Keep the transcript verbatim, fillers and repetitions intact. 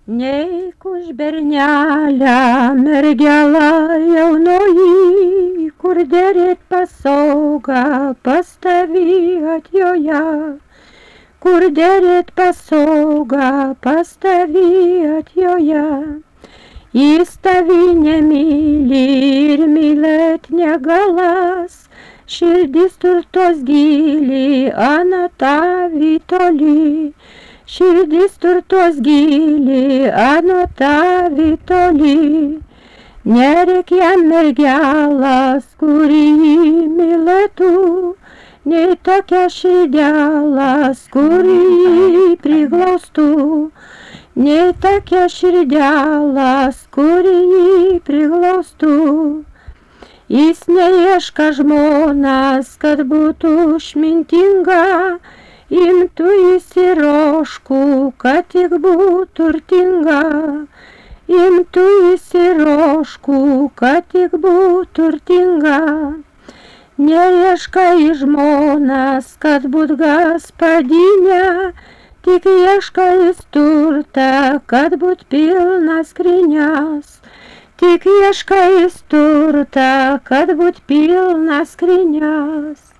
Neik už bernelę, mergelą jaunoji, kur derėt pasaugą, pas tavį atjoja. Kur derėt pasaugą, pas tavį atjoja. Jis tavį nemyli ir mylėt negalas, širdis turtos gili, ana tavį toli. Širdis turtos gili, ano tavį toli. Nereik jam mergelas, kuri jį mylėtų, nei tokia širdelas, kuri jį priglaustų. Nei tokia širdelas, kuri jį priglaustų. Jis neieška žmonas, kad būtų išmintinga, imtų įsiroškų, kad tik būtų turtinga. Imtų įsiroškų, kad tik būtų turtinga. Neieška į žmonas, kad būt gaspadinė, tik ieška jis turtą, kad būt pilnas skrynias. Tik ieška jis turtą, kad būt pilnas skrynias.